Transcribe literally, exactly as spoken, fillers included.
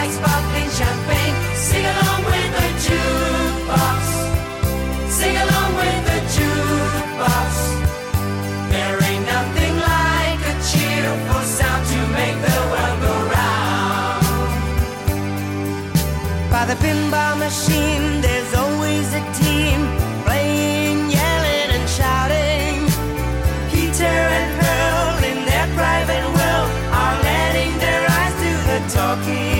like sparkling champagne. Sing along with the jukebox. Sing along with the jukebox. There ain't nothing like a cheerful sound to make the world go round. By the pinball machine, there's always a team playing, yelling and shouting. Peter and Pearl in their private world are letting their eyes do the talking.